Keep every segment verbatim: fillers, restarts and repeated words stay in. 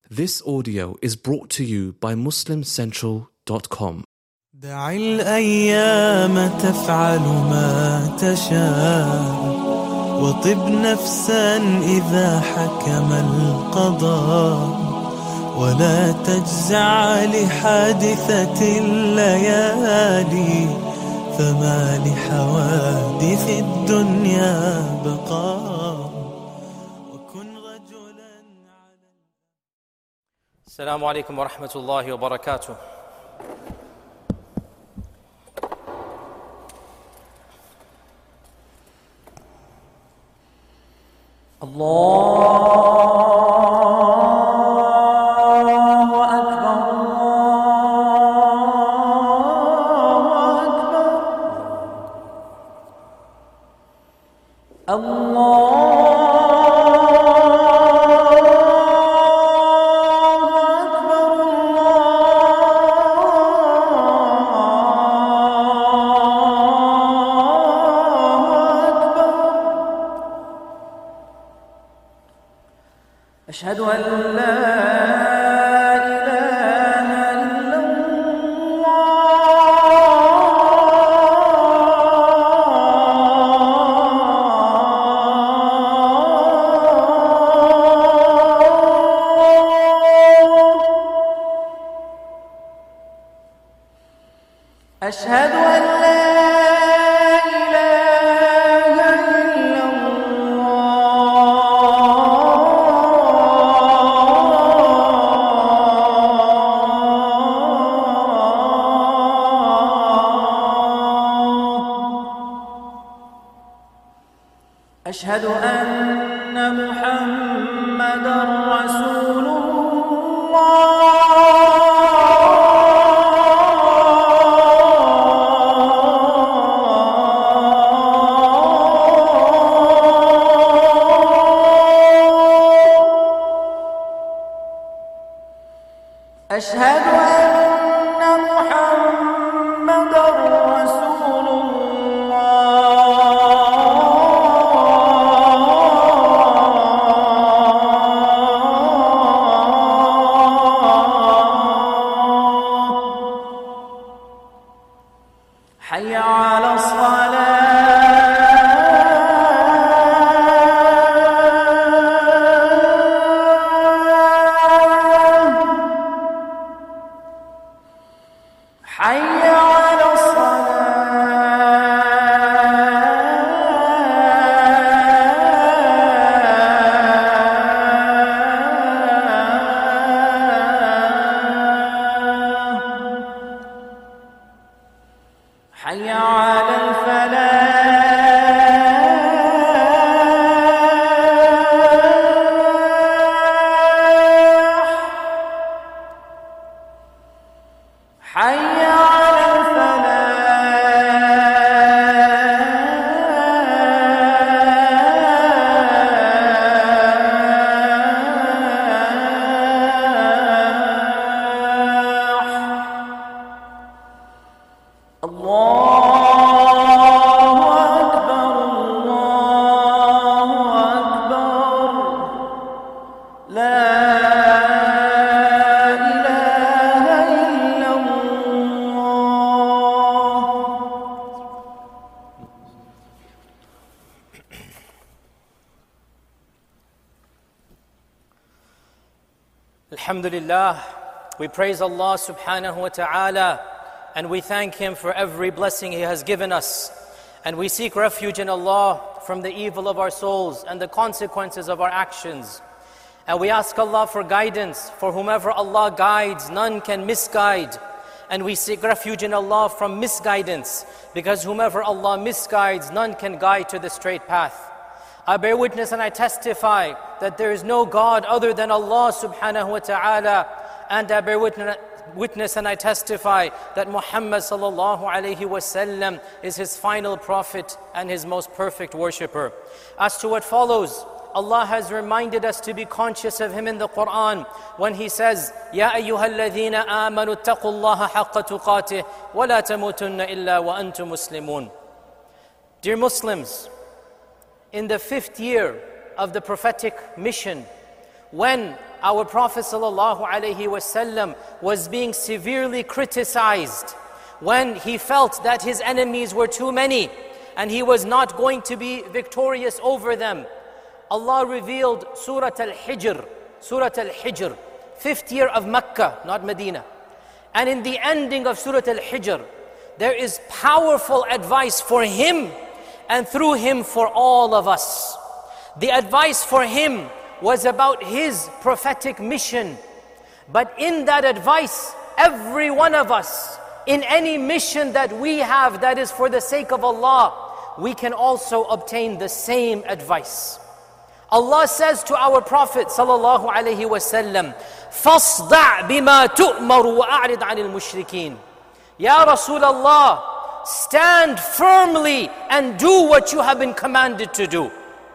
This audio is brought to you by muslim central dot com. دع الأيام تفعل ما تشاء وطب نفسا إذا حكم القضاء ولا تجزع لحادثة الليالي فما لحوادث الدنيا بقاء وكن رجلا على. السلام عليكم ورحمة الله وبركاته. الله أكبر الله أكبر الله أشهد أن لا إله إلا الله أشهد أن لا أشهد أن محمدًا رسول الله أشهد أن محمدًا رسول حي على الصلاة حي على حي على الفلاح حي على الفلاح. الله أكبر الله أكبر لا إله إلا الله. Alhamdulillah, we praise Allah subhanahu wa ta'ala and we thank Him for every blessing He has given us. And we seek refuge in Allah from the evil of our souls and the consequences of our actions. And we ask Allah for guidance, for whomever Allah guides, none can misguide. And we seek refuge in Allah from misguidance, because whomever Allah misguides, none can guide to the straight path. I bear witness and I testify that there is no God other than Allah subhanahu wa ta'ala, and I bear witness witness and I testify that Muhammad sallallahu alayhi wasallam is his final prophet and his most perfect worshipper. As to what follows, Allah has reminded us to be conscious of Him in the Quran when He says, Ya ayyuhalladhina amanu attaqullaha haqqa tuqatih wa la tamutunna illa wa antum muslimun. Dear Muslims, in the fifth year of the prophetic mission, when our Prophet ﷺ was being severely criticized, when he felt that his enemies were too many and he was not going to be victorious over them, Allah revealed Surah Al-Hijr, Surah Al-Hijr, fifth year of Mecca, not Medina. And in the ending of Surah Al-Hijr, there is powerful advice for him and through him for all of us. The advice for him was about his prophetic mission. But in that advice, every one of us, in any mission that we have that is for the sake of Allah, we can also obtain the same advice. Allah says to our Prophet sallallahu alaihi wasallam, فَاصْدَعْ بِمَا تُؤْمَرُ وَأَعْرِضْ عَنِ الْمُشْرِكِينَ. Ya Rasulullah, stand firmly and do what you have been commanded to do.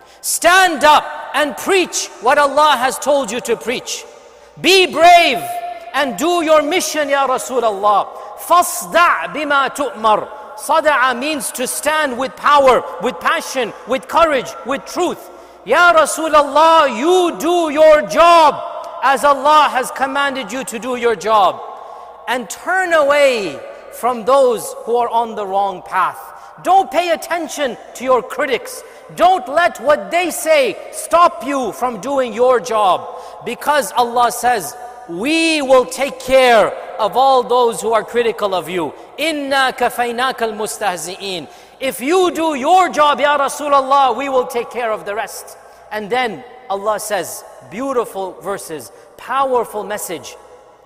Stand up and preach what Allah has told you to preach. Be brave and do your mission, Ya Rasulullah. فَاصْدَعْ بِمَا تُؤْمَرُ. Sada'a means to stand with power, with passion, with courage, with truth. Ya Rasulullah, you do your job as Allah has commanded you to do your job. And turn away from those who are on the wrong path. Don't pay attention to your critics. Don't let what they say stop you from doing your job. Because Allah says, we will take care of all those who are critical of you. Inna kafaynaka al-mustahzi'in. If you do your job, Ya Rasulullah, we will take care of the rest. And then Allah says, beautiful verses, powerful message.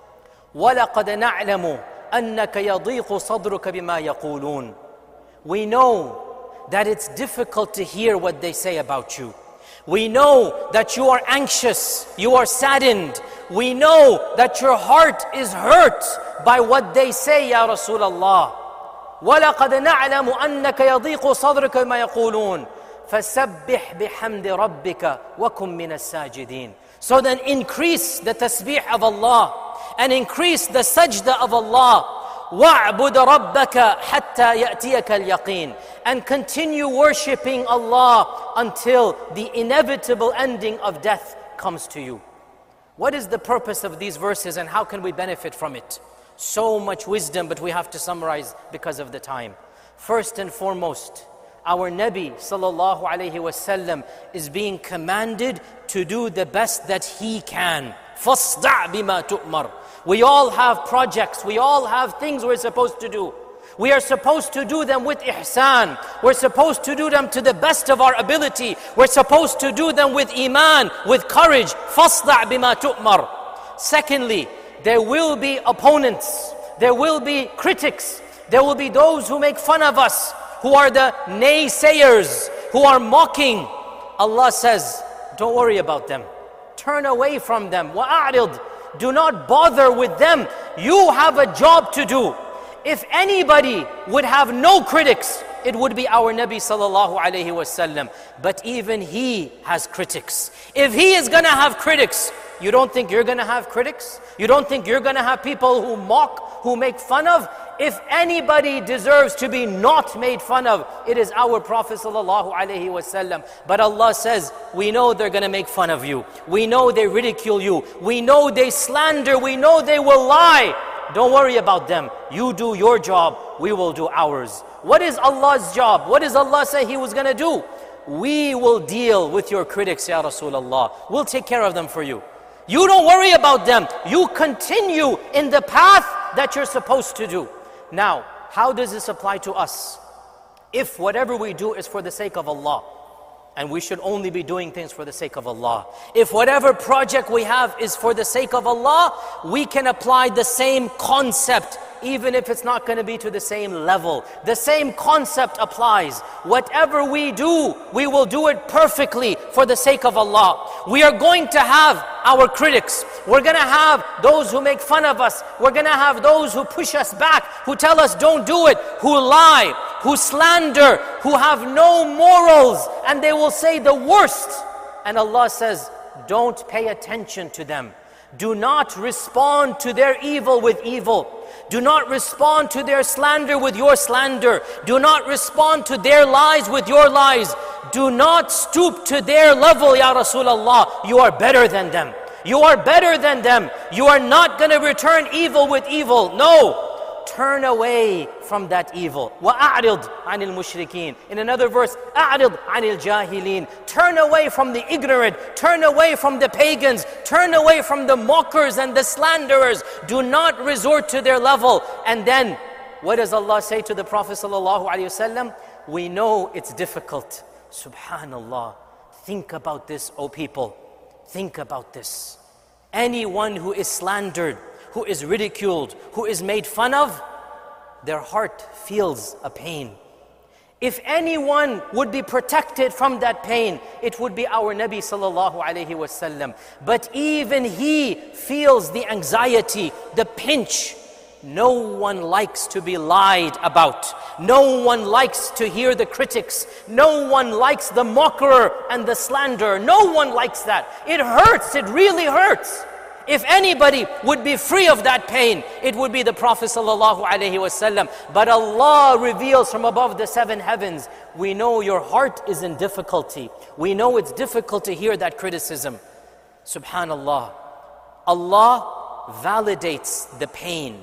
وَلَقَدْ نَعْلَمُ أَنَّكَ يَضِيقُ صَدْرُكَ بِمَا يَقُولُونَ. We know that it's difficult to hear what they say about you. We know that you are anxious, you are saddened. We know that your heart is hurt by what they say, Ya Rasulullah. وَلَقَدْ نَعْلَمُ أَنَّكَ يَضِيقُ صَدْرُكَ بِمَا يَقُولُونَ فَسَبِّحْ بِحَمْدِ رَبِّكَ وَكُن مِّنَ السَّاجِدِينَ. So then increase the tasbih of Allah and increase the sajda of Allah. وَاعْبُدْ رَبَّكَ حَتَّى يَأْتِيَكَ الْيَقِينَ. And continue worshipping Allah until the inevitable ending of death comes to you. What is the purpose of these verses and how can we benefit from it? So much wisdom, but we have to summarize because of the time. First and foremost, our Nabi sallallahu alayhi wasallam is being commanded to do the best that he can. فَاصْدَعْ بِمَا تُؤْمَرُ. We all have projects, we all have things we're supposed to do. We are supposed to do them with ihsan. We're supposed to do them to the best of our ability. We're supposed to do them with iman, with courage. فَاصْدَعْ بِمَا تُؤْمَرُ. Secondly, there will be opponents. There will be critics. There will be those who make fun of us, who are the naysayers, who are mocking. Allah says, don't worry about them. Turn away from them. وَأَعْرِضْ. Do not bother with them. You have a job to do. If anybody would have no critics, it would be our Nabi sallallahu alayhi wasallam. But even he has critics. If he is going to have critics, you don't think you're going to have critics? You don't think you're going to have people who mock, who make fun of? If anybody deserves to be not made fun of, it is our Prophet sallallahu alaihi wasallam. But Allah says, we know they're going to make fun of you. We know they ridicule you. We know they slander. We know they will lie. Don't worry about them. You do your job. We will do ours. What is Allah's job? What does Allah say He was going to do? We will deal with your critics, Ya Rasulullah. We'll take care of them for you. You don't worry about them. You continue in the path that you're supposed to do. Now, how does this apply to us? If whatever we do is for the sake of Allah, and we should only be doing things for the sake of Allah. If whatever project we have is for the sake of Allah, we can apply the same concept, even if it's not going to be to the same level. The same concept applies. Whatever we do, we will do it perfectly for the sake of Allah. We are going to have our critics. We're going to have those who make fun of us. We're going to have those who push us back, who tell us don't do it, who lie, who slander, who have no morals, and they will say the worst. And Allah says, don't pay attention to them. Do not respond to their evil with evil. Do not respond to their slander with your slander. Do not respond to their lies with your lies. Do not stoop to their level, Ya Rasulullah. You are better than them. You are better than them. You are not going to return evil with evil. No. Turn away from that evil. وَأَعْرِضْ عَنِ الْمُشْرِكِينَ. In another verse, أَعْرِضْ عَنِ الْجَاهِلِينَ. Turn away from the ignorant. Turn away from the pagans. Turn away from the mockers and the slanderers. Do not resort to their level. And then, what does Allah say to the Prophet ﷺ? We know it's difficult. Subhanallah. Think about this, O people. Think about this. Anyone who is slandered, who is ridiculed, who is made fun of, their heart feels a pain. If anyone would be protected from that pain, it would be our Nabi sallallahu alayhi wasallam. But even he feels the anxiety, the pinch. No one likes to be lied about. No one likes to hear the critics. No one likes the mocker and the slanderer. No one likes that. It hurts, it really hurts. If anybody would be free of that pain, it would be the Prophet sallallahu alaihi wasallam. But Allah reveals from above the seven heavens, we know your heart is in difficulty. We know it's difficult to hear that criticism. Subhanallah. Allah validates the pain.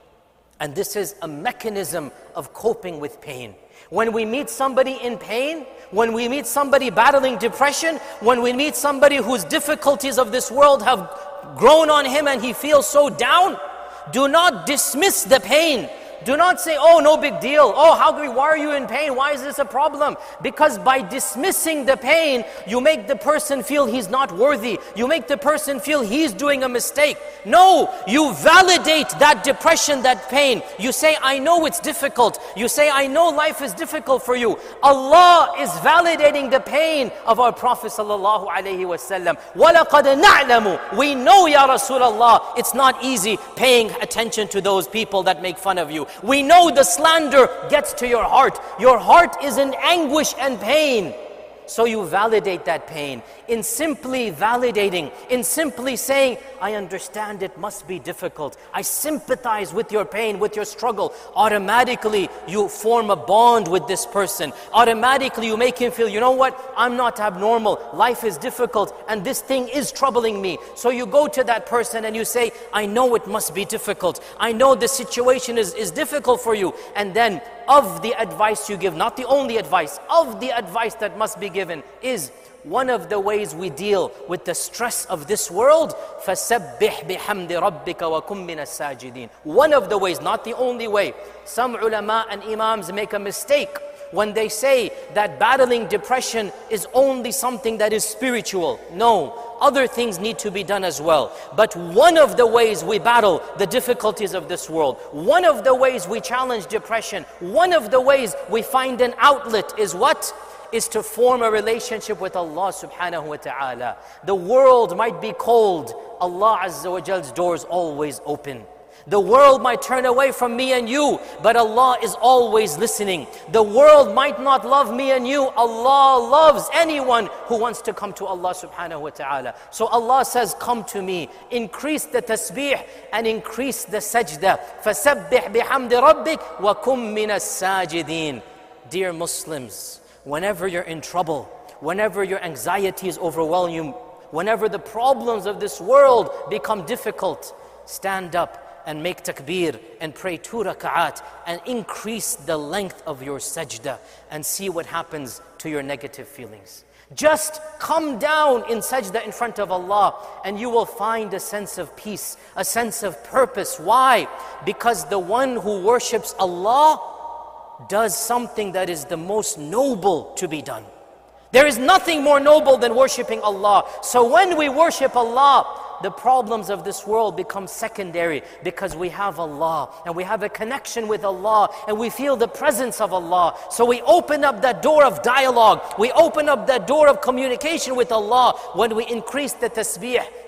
And this is a mechanism of coping with pain. When we meet somebody in pain, when we meet somebody battling depression, when we meet somebody whose difficulties of this world have grown on him and he feels so down, do not dismiss the pain. Do not say, oh, no big deal. Oh, how can we, why are you in pain? Why is this a problem? Because by dismissing the pain, you make the person feel he's not worthy. You make the person feel he's doing a mistake. No, you validate that depression, that pain. You say, I know it's difficult. You say, I know life is difficult for you. Allah is validating the pain of our Prophet sallallahu alaihi wasallam. وَلَقَدْ نَعْلَمُ. We know, Ya Rasulullah, it's not easy paying attention to those people that make fun of you. We know the slander gets to your heart. Your heart is in anguish and pain. So you validate that pain. In simply validating, in simply saying, I understand it must be difficult. I sympathize with your pain, with your struggle. Automatically, you form a bond with this person. Automatically, you make him feel, you know what? I'm not abnormal. Life is difficult and this thing is troubling me. So you go to that person and you say, I know it must be difficult. I know the situation is, is difficult for you. And then of the advice you give, not the only advice, of the advice that must be given is, one of the ways we deal with the stress of this world, فَسَبِّحْ بِحَمْدِ رَبِّكَ وَكُمْ مِنَ السَّاجِدِينَ. One of the ways, not the only way. Some ulama and imams make a mistake when they say that battling depression is only something that is spiritual. No, other things need to be done as well. But one of the ways we battle the difficulties of this world, one of the ways we challenge depression, one of the ways we find an outlet is what? Is to form a relationship with Allah subhanahu wa ta'ala. The world might be cold, Allah Azza wa Jal's door is always open. The world might turn away from me and you, but Allah is always listening. The world might not love me and you, Allah loves anyone who wants to come to Allah subhanahu wa ta'ala. So Allah says, come to me, increase the tasbih and increase the sajda. فَسَبِّحْ بِحَمْدِ رَبِّكَ وَكُمْ مِنَ السَّاجِدِينَ. Dear Muslims, whenever you're in trouble, whenever your anxieties overwhelm you, whenever the problems of this world become difficult, stand up and make takbir and pray two raka'at and increase the length of your sajda and see what happens to your negative feelings. Just come down in sajda in front of Allah and you will find a sense of peace, a sense of purpose. Why? Because the one who worships Allah does something that is the most noble to be done. There is nothing more noble than worshiping Allah. So when we worship Allah, the problems of this world become secondary because we have Allah and we have a connection with Allah and we feel the presence of Allah. So we open up that door of dialogue. We open up that door of communication with Allah when we increase the tasbih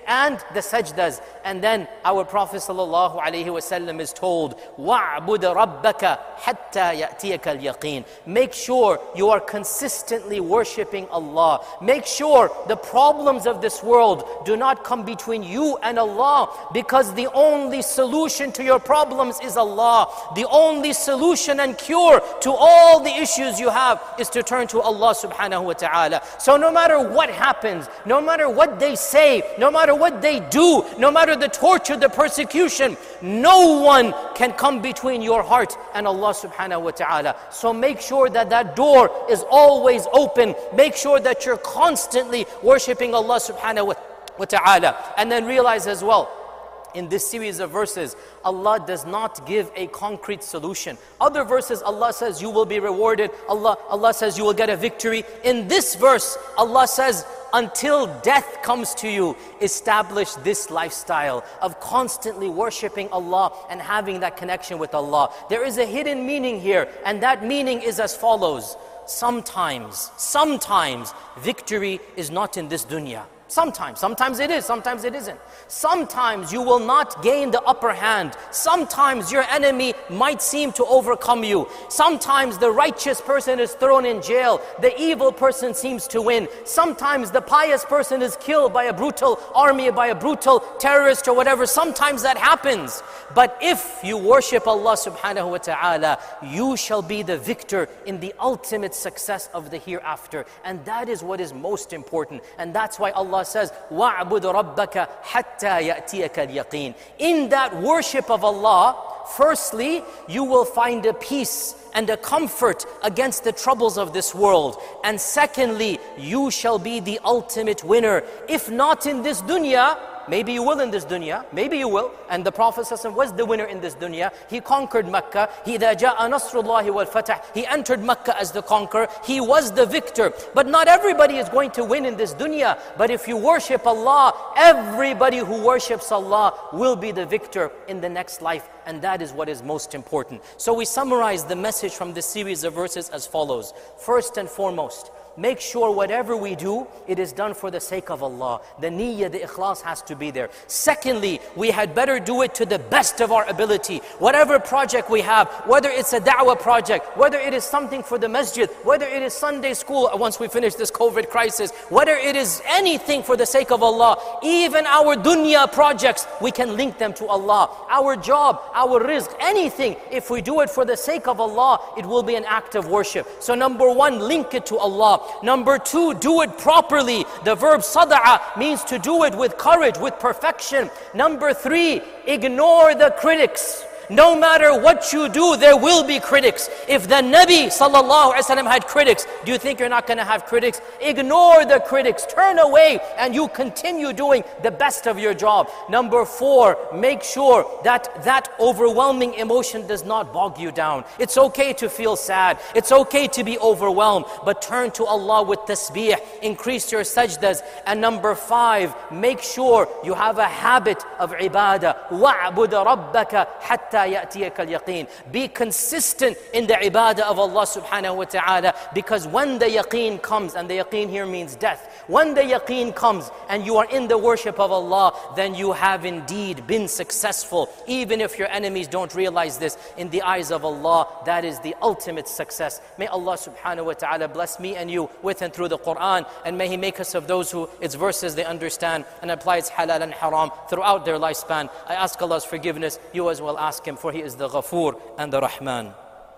and the sajdas. And then our Prophet sallallahu alaihi wasallam is told, وَعْبُدْ رَبَّكَ حَتَّى يَأْتِيَكَ الْيَقِينَ. Make sure you are consistently worshipping Allah. Make sure the problems of this world do not come between you and Allah, because the only solution to your problems is Allah. The only solution and cure to all the issues you have is to turn to Allah subhanahu wa ta'ala. So no matter what happens, no matter what they say, no matter what they do, no matter the torture, the persecution, no one can come between your heart and Allah subhanahu wa ta'ala. So make sure that that door is always open. Make sure that you're constantly worshipping Allah subhanahu wa ta'ala. And then realize as well, in this series of verses, Allah does not give a concrete solution. Other verses, Allah says you will be rewarded. Allah, Allah says you will get a victory. In this verse, Allah says, until death comes to you, establish this lifestyle of constantly worshipping Allah and having that connection with Allah. There is a hidden meaning here, and that meaning is as follows. Sometimes, sometimes victory is not in this dunya. Sometimes, sometimes it is, sometimes it isn't. Sometimes you will not gain the upper hand. Sometimes your enemy might seem to overcome you. Sometimes the righteous person is thrown in jail. The evil person seems to win. Sometimes the pious person is killed by a brutal army, by a brutal terrorist or whatever. Sometimes that happens. But if you worship Allah subhanahu wa ta'ala, you shall be the victor in the ultimate success of the hereafter. And that is what is most important. And that's why Allah says, وَعْبُدْ رَبَّكَ حَتَّى يَأْتِيَكَ الْيَقِينَ. In that worship of Allah, firstly, you will find a peace and a comfort against the troubles of this world. And secondly, you shall be the ultimate winner. If not in this dunya, maybe you will in this dunya, maybe you will. And the Prophet ﷺ was the winner in this dunya. He conquered Mecca. He, إِذَا جَاءَ نَصْرُ اللَّهِ وَالْفَتَحِ. He entered Mecca as the conqueror. He was the victor. But not everybody is going to win in this dunya. But if you worship Allah, everybody who worships Allah will be the victor in the next life. And that is what is most important. So we summarize the message from this series of verses as follows. First and foremost, make sure whatever we do, it is done for the sake of Allah. The niyyah, the ikhlas has to be there. Secondly, we had better do it to the best of our ability. Whatever project we have, whether it's a da'wah project, whether it is something for the masjid, whether it is Sunday school once we finish this COVID crisis, whether it is anything for the sake of Allah, even our dunya projects, we can link them to Allah. Our job, our rizq, anything, if we do it for the sake of Allah, it will be an act of worship. So number one, link it to Allah. Number two, do it properly. The verb sada'a means to do it with courage, with perfection. Number three, ignore the critics. No matter what you do, there will be critics. If the Nabi sallallahu alaihi wasallam had critics, do you think you're not going to have critics? Ignore the critics, turn away, and you continue doing the best of your job. Number four, make sure that that overwhelming emotion does not bog you down. It's okay to feel sad. It's okay to be overwhelmed, but turn to Allah with tasbih. Increase your sajdas. And number five, make sure you have a habit of ibadah. وَعْبُدَ رَبَّكَ حَتَّى يَأْتِيَكَ الْيَقِينَ. Be consistent in the ibadah of Allah subhanahu wa ta'ala, because when the yaqeen comes, and the yaqeen here means death, when the yaqeen comes and you are in the worship of Allah, then you have indeed been successful. Even if your enemies don't realize this, in the eyes of Allah, that is the ultimate success. May Allah subhanahu wa ta'ala bless me and you with and through the Quran, and may He make us of those who its verses they understand and apply its halal and haram throughout their lifespan. I ask Allah's forgiveness. You as well ask Him, for He is the Ghafoor and the Rahman.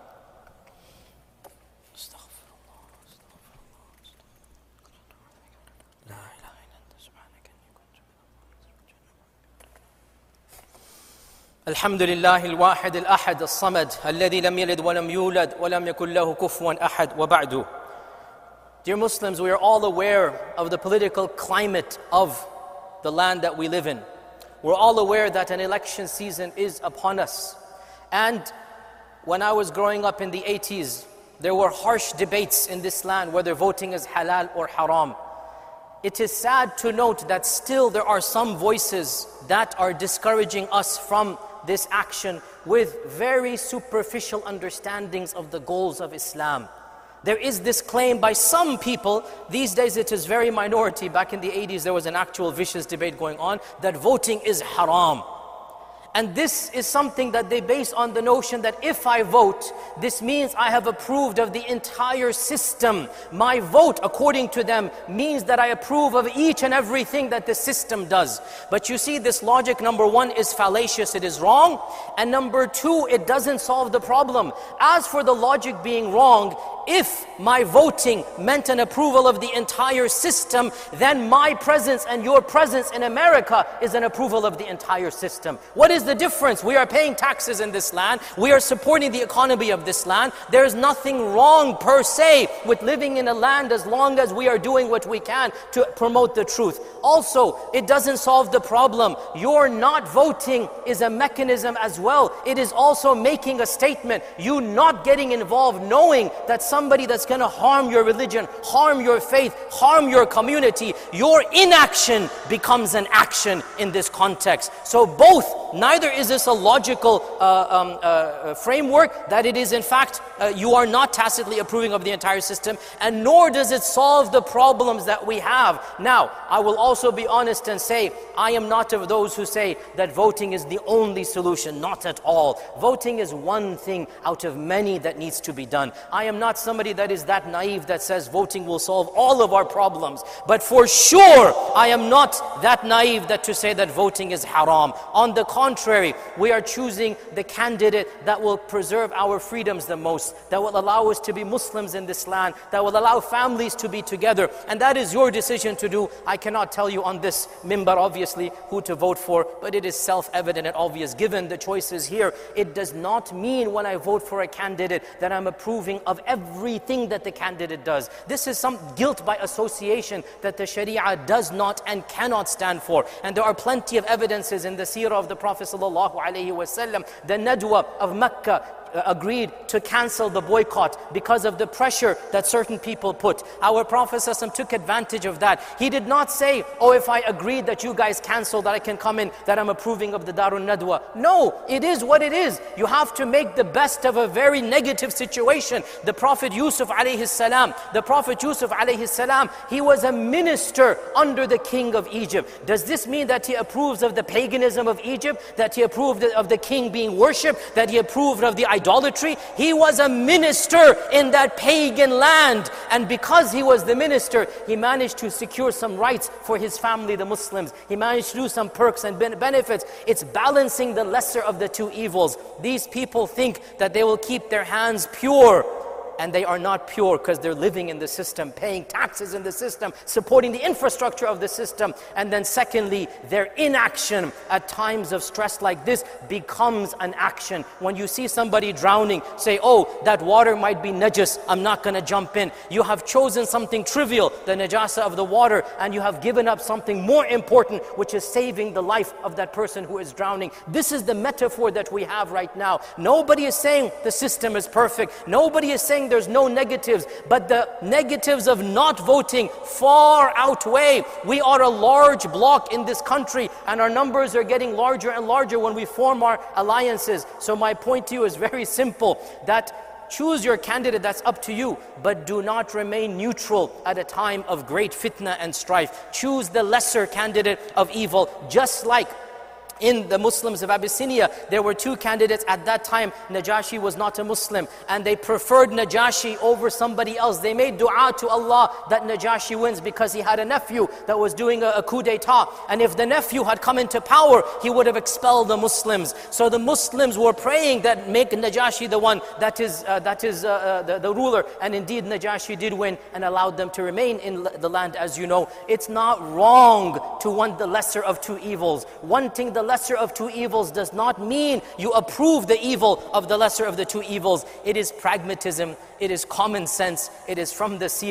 الحمد لله الواحد الأحد الصمد الذي لم يلد ولم يولد ولم يكن له كفوا أحد وبعد. Dear Muslims, we are all aware of the political climate of the land that we live in. We're all aware that an election season is upon us. And when I was growing up in the eighties, there were harsh debates in this land whether voting is halal or haram. It is sad to note that still there are some voices that are discouraging us from this action with very superficial understandings of the goals of Islam. There is this claim by some people, these days it is very minority, back in the eighties there was an actual vicious debate going on, that voting is haram. And this is something that they base on the notion that if I vote, this means I have approved of the entire system. My vote, according to them, means that I approve of each and everything that the system does. But you see, this logic, number one, is fallacious, it is wrong. And number two, it doesn't solve the problem. As for the logic being wrong, if my voting meant an approval of the entire system, then my presence and your presence in America is an approval of the entire system. What is the difference? We are paying taxes in this land. We are supporting the economy of this land. There is nothing wrong per se with living in a land as long as we are doing what we can to promote the truth. Also, it doesn't solve the problem. Your not voting is a mechanism as well. It is also making a statement. You not getting involved, knowing that somebody that's going to harm your religion, harm your faith, harm your community, your inaction becomes an action in this context. So both, neither is this a logical uh, um, uh, framework that it is in fact uh, you are not tacitly approving of the entire system, and nor does it solve the problems that we have. Now, I will also be honest and say, I am not of those who say that voting is the only solution, not at all. Voting is one thing out of many that needs to be done. I am not somebody that is that naive that says voting will solve all of our problems. But for sure, I am not that naive that to say that voting is haram. On the contrary, we are choosing the candidate that will preserve our freedoms the most, that will allow us to be Muslims in this land, that will allow families to be together. And that is your decision to do. I cannot tell you on this mimbar, obviously, who to vote for, but it is self-evident and obvious. Given the choices here, it does not mean when I vote for a candidate that I'm approving of everything that the candidate does. This is some guilt by association that the Sharia does not and cannot stand for. And there are plenty of evidences in the seerah of the Prophet sallallahu alaihi wasallam. The Nadwa of Mecca agreed to cancel the boycott because of the pressure that certain people put. Our Prophet ﷺ took advantage of that. He did not say, oh, if I agreed that you guys cancel, that I can come in, that I'm approving of the Darun Nadwa. No, it is what it is. You have to make the best of a very negative situation. The Prophet Yusuf alayhi salam, the Prophet Yusuf alayhi salam, he was a minister under the king of Egypt. Does this mean that he approves of the paganism of Egypt, that he approved of the king being worshipped, that he approved of the idolatry? He was a minister in that pagan land, and because he was the minister, he managed to secure some rights for his family, the Muslims. He managed to do some perks and benefits. It's balancing the lesser of the two evils. These people think that they will keep their hands pure, and they are not pure because they're living in the system, paying taxes in the system, supporting the infrastructure of the system. And then secondly, their inaction at times of stress like this becomes an action. When you see somebody drowning, say, oh, that water might be najis, I'm not going to jump in. You have chosen something trivial, the najasa of the water, and you have given up something more important, which is saving the life of that person who is drowning. This is the metaphor that we have right now. Nobody is saying the system is perfect. Nobody is saying there's no negatives, but the negatives of not voting far outweigh. We are a large block in this country, and our numbers are getting larger and larger when we form our alliances. So my point to you is very simple, that choose your candidate, that's up to you, but do not remain neutral at a time of great fitna and strife. Choose the lesser candidate of evil, just like in the Muslims of Abyssinia, there were two candidates at that time. Najashi was not a Muslim, and they preferred Najashi over somebody else. They made dua to Allah that Najashi wins because he had a nephew that was doing a, a coup d'etat. And if the nephew had come into power, he would have expelled the Muslims. So the Muslims were praying that make Najashi the one that is, uh, that is uh, uh, the, the ruler. And indeed, Najashi did win and allowed them to remain in the land, as you know. It's not wrong to want the lesser of two evils. Wanting the lesser of two evils does not mean you approve the evil of the lesser of the two evils. It is pragmatism, it is common sense, it is from the seerah.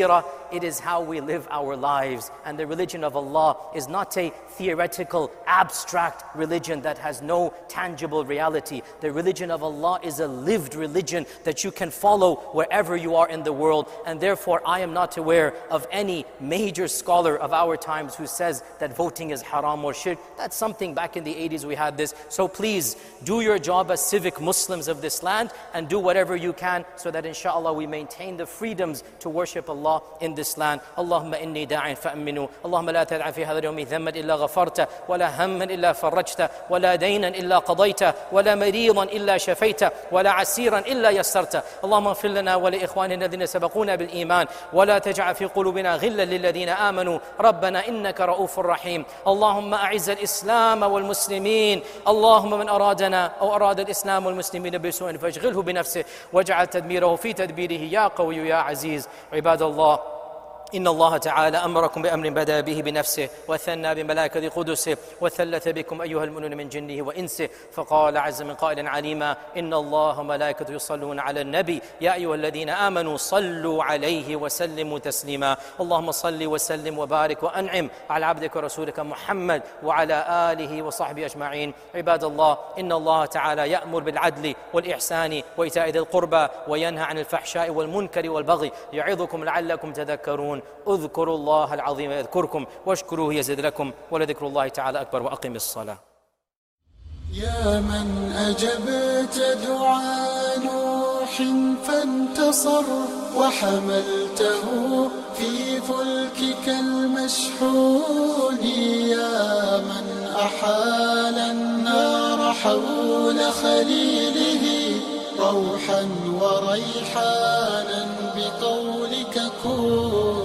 it is how we live our lives. And the religion of Allah is not a theoretical, abstract religion that has no tangible reality. The religion of Allah is a lived religion that you can follow wherever you are in the world. And therefore, I am not aware of any major scholar of our times who says that voting is haram or shirk. That's something back in the eighties we had this. So please, do your job as civic Muslims of this land and do whatever you can so that inshallah we maintain the freedoms to worship Allah in this land. Allahumma inni da'in fa'aminu. Allahumma la tad'a fi hadha al-yawmi dhamman illa ghafarta, wa la hamman illa farajta, wa la daynan illa qadayta, wa la maridan illa shafayta, wa la asiran illa yassarta. Allahumma ighfir lana wa li ikhwanina alladhina sabaquna bil iman, wa la taj'al fi qulubina ghillan lil ladhina amanu. Rabbana innaka ra'ufur rahim. Allahumma a'izz al-islam wal muslimin. Allahumma man aradana aw arada al-islam wal muslimin bisu'in fashghilhu bi nafsihi waj'al tadmirahu fi tadbirihi ya qawiyyu ya aziz. Ibadallah, إن الله تعالى أمركم بأمر بدأ به بنفسه وثنى بملائكة قدسه وثلث بكم أيها المؤمنون من جنه وإنسه فقال عز من قائل عليما إن الله وملائكته يصلون على النبي يا أيها الذين آمنوا صلوا عليه وسلموا تسليما. اللهم صل وسلم وبارك وأنعم على عبدك ورسولك محمد وعلى آله وصحبه أجمعين. عباد الله، إن الله تعالى يأمر بالعدل والإحسان وإيتاء ذي القربى وينهى عن الفحشاء والمنكر والبغي يعظكم لعلكم تذكرون. اذكروا الله العظيم يذكركم واشكروه يزد لكم ولذكر الله تعالى أكبر وأقم الصلاة. يا من أجبت دعاء نوح فانتصر وحملته في فلكك المشحون، يا من أحال النار حول خليله روحا وريحانا بقولك كون.